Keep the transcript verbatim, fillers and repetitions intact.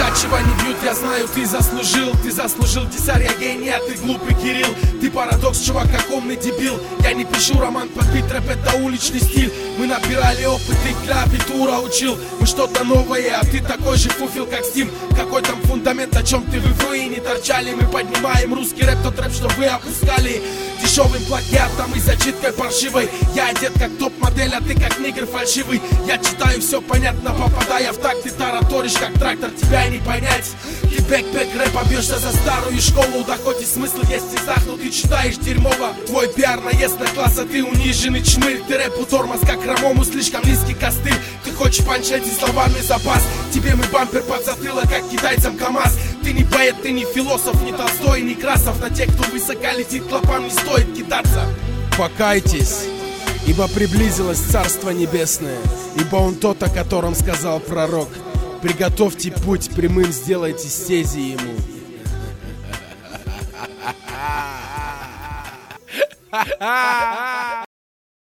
Иначе не бьют, я знаю, ты заслужил. Ты заслужил десарь, я гений, а ты глупый Кирилл. Ты парадокс, чувак, как умный дебил. Я не пишу роман под бит, рэп это уличный стиль. Мы набирали опыт, ты клавиатура учил. Мы что-то новое, а ты такой же фуфел, как Steam. Какой там фундамент, о чем ты в руине торчали. Мы поднимаем русский рэп, тот рэп, что вы опускали дешевым плагиатом и зачиткой паршивой. Я одет как топ-модель, а ты как нигер фальшивый. Я читаю, все понятно, попадая в такт. Ты тараторишь, как трактор, тебя не понять. Ты бэк-бэк рэп, бьешься за старую школу. Да хоть и смысл есть в стихах, но ты читаешь дерьмово. Твой пиар наезд на класс, а ты униженный чмырь. Ты рэпу тормоз, как Рамому, слишком низкий костыль. Ты хочешь панчать и словарный запас. Тебе мы бампер под затылок, как китайцам КамАЗ. Ты не поэт, ты не философ, не Толстой, не Красов. На тех, кто высоко летит, клопам не стоит кидаться. Покайтесь, ибо приблизилось Царство Небесное, ибо он тот, о котором сказал пророк. Приготовьте путь прямым, сделайте стези ему. Ha ha ha!